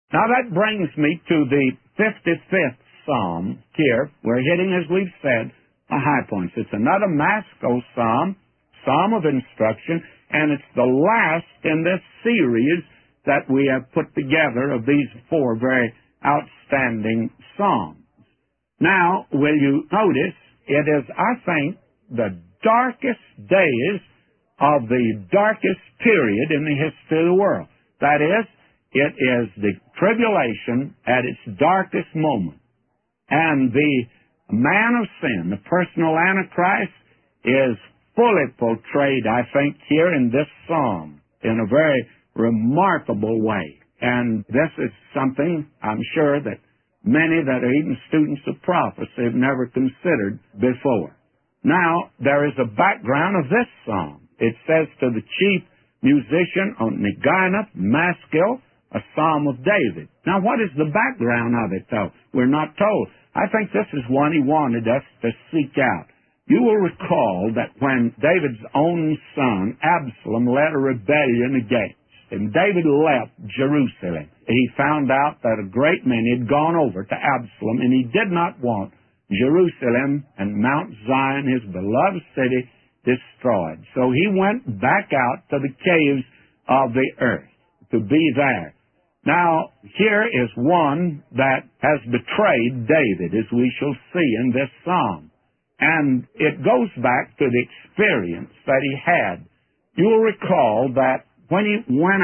Now that brings me to the 55th Psalm here. We're hitting, as we've said, a high point. It's another Maskil Psalm, Psalm of Instruction, and it's the last in this series that we have put together of these four very outstanding Psalms. Now, will you notice, it is, I think, the darkest days of the darkest period in the history of the world. That is, it is the tribulation at its darkest moment. And the man of sin, the personal Antichrist, is fully portrayed, I think, here in this psalm in a very remarkable way. And this is something, I'm sure, that many that are even students of prophecy have never considered before. Now, there is a background of this psalm. It says, to the chief musician, Oneginoth, Maskil, a psalm of David. Now, what is the background of it, though? We're not told. I think this is one he wanted us to seek out. You will recall that when David's own son, Absalom, led a rebellion against him, David left Jerusalem. He found out that a great many had gone over to Absalom, and he did not want Jerusalem and Mount Zion, his beloved city, destroyed. So he went back out to the caves of the earth to be there. Now, here is one that has betrayed David, as we shall see in this psalm. And it goes back to the experience that he had. You'll recall that when he went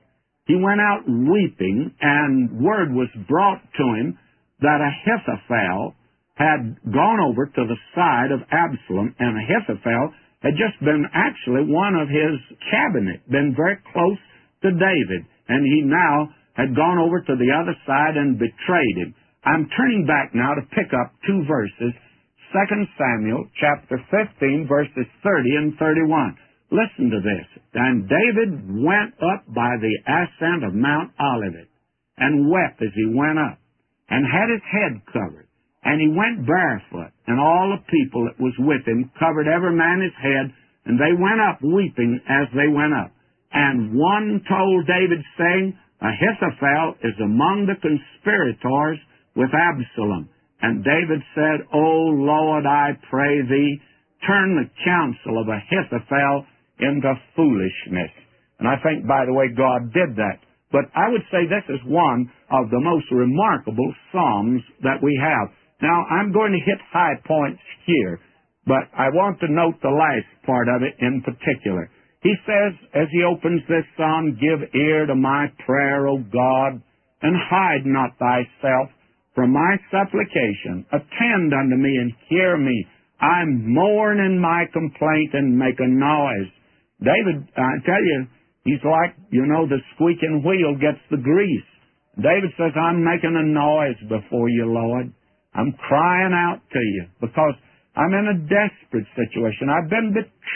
out weeping, and word was brought to him that Ahithophel had gone over to the side of Absalom, and Ahithophel had just been actually one of his cabinet, been very close to David, and he now had gone over to the other side and betrayed him. I'm turning back now to pick up two verses, 2 Samuel chapter 15, verses 30 and 31. Listen to this. And David went up by the ascent of Mount Olivet, and wept as he went up, and had his head covered. And he went barefoot, and all the people that was with him covered every man his head, and they went up weeping as they went up. And one told David, saying, Ahithophel is among the conspirators with Absalom. And David said, O Lord, I pray thee, turn the counsel of Ahithophel into foolishness. And I think, by the way, God did that. But I would say this is one of the most remarkable psalms that we have. Now, I'm going to hit high points here, but I want to note the last part of it in particular. He says, as he opens this psalm, give ear to my prayer, O God, and hide not thyself from my supplication. Attend unto me and hear me. I mourn in my complaint and make a noise. David, I tell you, he's like, the squeaking wheel gets the grease. David says, I'm making a noise before you, Lord. I'm crying out to you because I'm in a desperate situation. I've been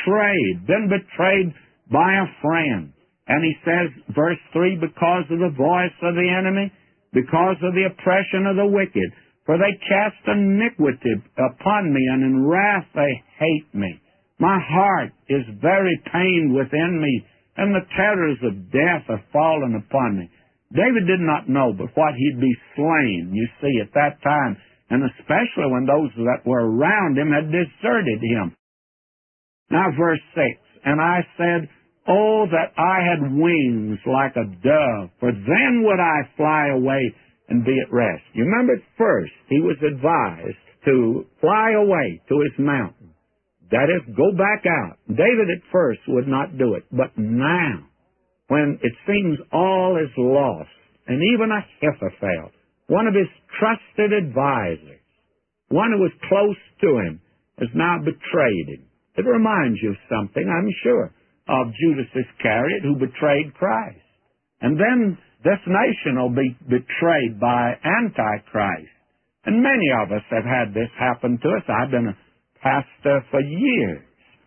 betrayed by a friend. And he says, verse 3, because of the voice of the enemy, because of the oppression of the wicked, for they cast iniquity upon me, and in wrath they hate me. My heart is very pained within me, and the terrors of death are fallen upon me. David did not know but what he'd be slain, you see, at that time, and especially when those that were around him had deserted him. Now, verse 6, and I said, Oh, that I had wings like a dove, for then would I fly away and be at rest. You remember at first he was advised to fly away to his mountain. That is, go back out. David at first would not do it, but now, when it seems all is lost, and even Ahithophel, one of his trusted advisors, one who was close to him, has now betrayed him. It reminds you of something, I'm sure, of Judas Iscariot, who betrayed Christ. And then this nation will be betrayed by Antichrist. And many of us have had this happen to us. I've been a pastor for years.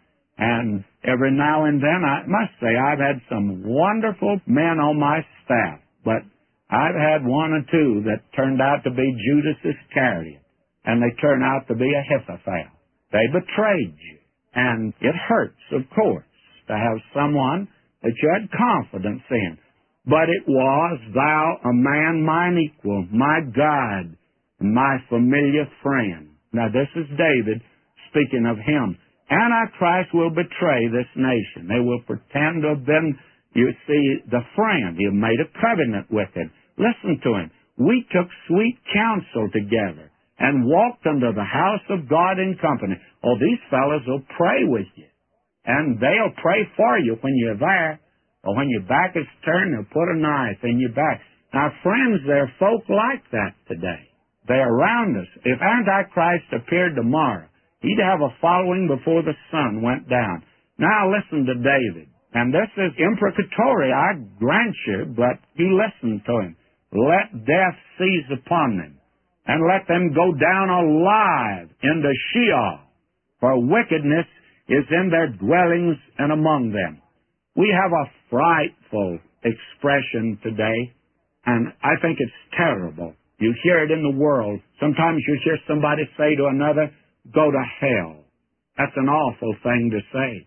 And every now and then, I must say, I've had some wonderful men on my staff. But I've had one or two that turned out to be Judas Iscariot. And they turn out to be Ahithophel. They betrayed you. And it hurts, of course, to have someone that you had confidence in. but it was, Thou, a man mine equal, my God, my familiar friend. Now this is David speaking of him. Antichrist will betray this nation. They will pretend to have been, you see, the friend. He made a covenant with him. Listen to him. We took sweet counsel together and walked unto the house of God in company. Oh, these fellows will pray with you. And they'll pray for you when you're there. Or when your back is turned, they'll put a knife in your back. Now, friends, there are folk like that today. They're around us. If Antichrist appeared tomorrow, he'd have a following before the sun went down. Now listen to David. And this is imprecatory, I grant you, but you listen to him. Let death seize upon them, and let them go down alive into Sheol, for wickedness is in their dwellings and among them. We have a frightful expression today, and I think it's terrible. You hear it in the world. Sometimes you hear somebody say to another, go to hell. That's an awful thing to say.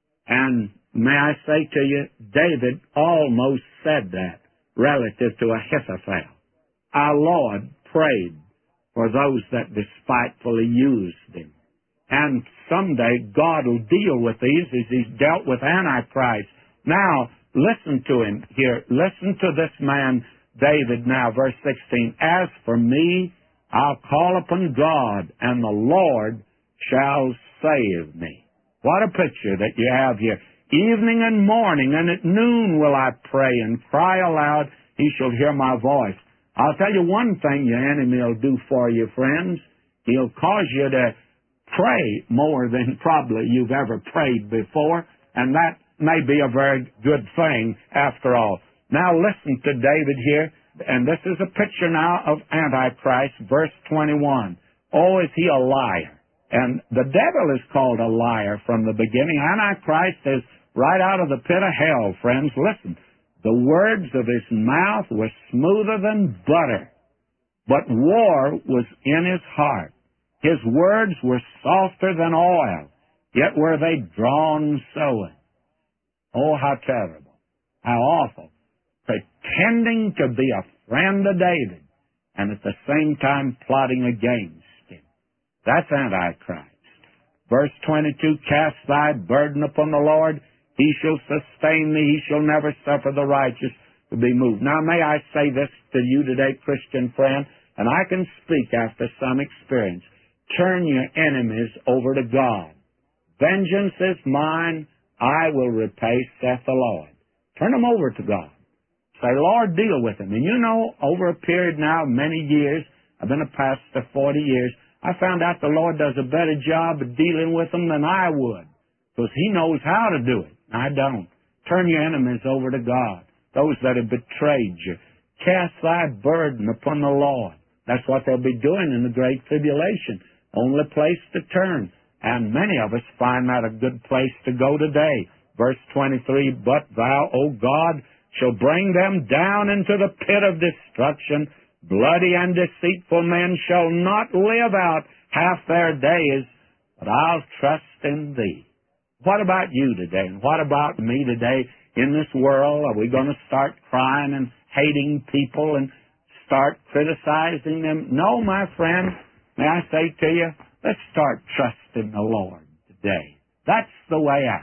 And may I say to you, David almost said that relative to Ahithophel. Our Lord prayed for those that despitefully used him. And someday God will deal with these as he's dealt with Antichrist. Now, listen to him here. Listen to this man, David, now, verse 16. As for me, I'll call upon God, and the Lord shall save me. What a picture that you have here. Evening and morning, and at noon will I pray and cry aloud, he shall hear my voice. I'll tell you one thing your enemy will do for you, friends. He'll cause you to pray more than probably you've ever prayed before, and that may be a very good thing after all. Now listen to David here, and this is a picture now of Antichrist, verse 21. Oh, is he a liar? And the devil is called a liar from the beginning. Antichrist is right out of the pit of hell, friends. Listen, the words of his mouth were smoother than butter, but war was in his heart. His words were softer than oil, yet were they drawn sowing. Oh, how terrible, how awful. Pretending to be a friend of David, and at the same time plotting against him. That's Antichrist. Verse 22, cast thy burden upon the Lord, he shall sustain thee, he shall never suffer the righteous to be moved. Now may I say this to you today, Christian friend, and I can speak after some experience. Turn your enemies over to God. Vengeance is mine, I will repay, saith the Lord. Turn them over to God. Say, Lord, deal with them. And you know, over a period now of many years, I've been a pastor 40 years, I found out the Lord does a better job of dealing with them than I would, because he knows how to do it. I don't. Turn your enemies over to God, those that have betrayed you. Cast thy burden upon the Lord. That's what they'll be doing in the Great Tribulation. Only place to turn. And many of us find that a good place to go today. Verse 23, but thou, O God, shall bring them down into the pit of destruction. Bloody and deceitful men shall not live out half their days, but I'll trust in thee. What about you today? And what about me today in this world? Are we going to start crying and hating people and start criticizing them? No, my friend. May I say to you, let's start trusting the Lord today. That's the way out.